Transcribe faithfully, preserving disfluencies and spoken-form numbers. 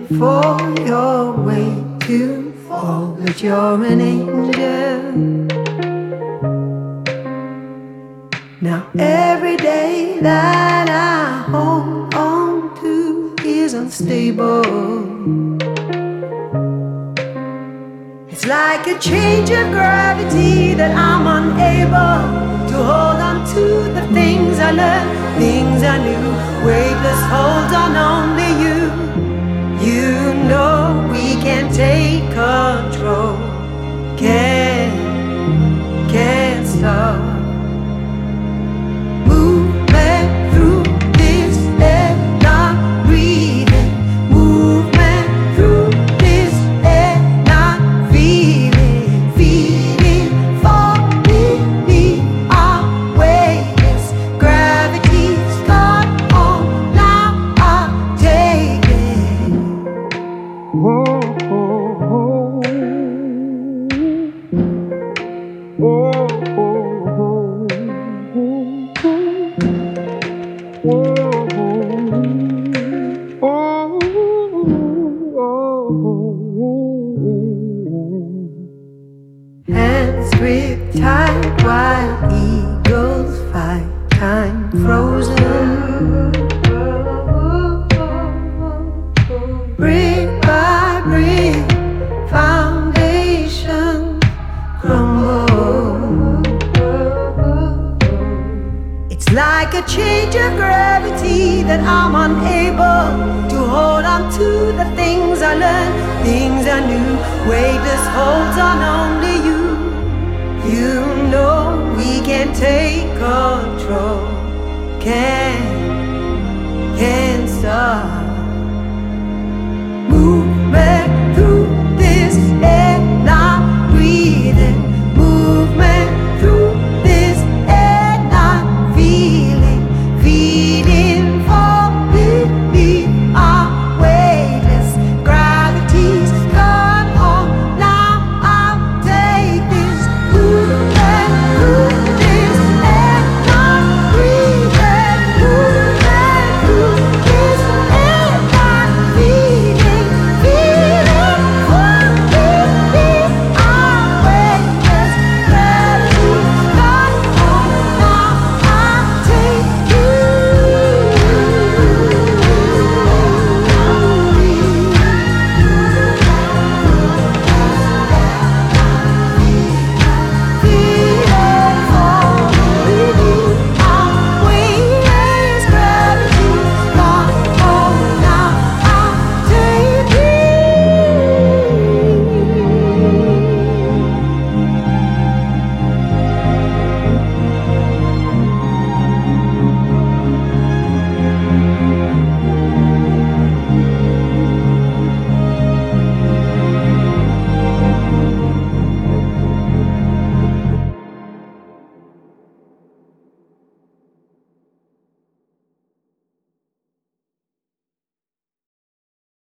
for your way to fall, but you're an angel. Now every day that I hold on to is unstable. It's like a change of gravity that I'm unable to hold on to the things I learned, things I knew. Weightless hold on only you. You know we can take control. Can't, can't stop. Movement through this air, not breathing. Movement through this air, not feeling, feeling, falling beneath our weightless. Gravity's gone on, now I'll take it. Whoa, oh, oh. Oh, oh, oh. Hands grip tight while eagles fight, time frozen. Brick by brick, foundation crumble. It's like a change of gravity that I'm unable to hold on to the things I learned, things I knew. Weightless holds on only you. You know we can take control. Can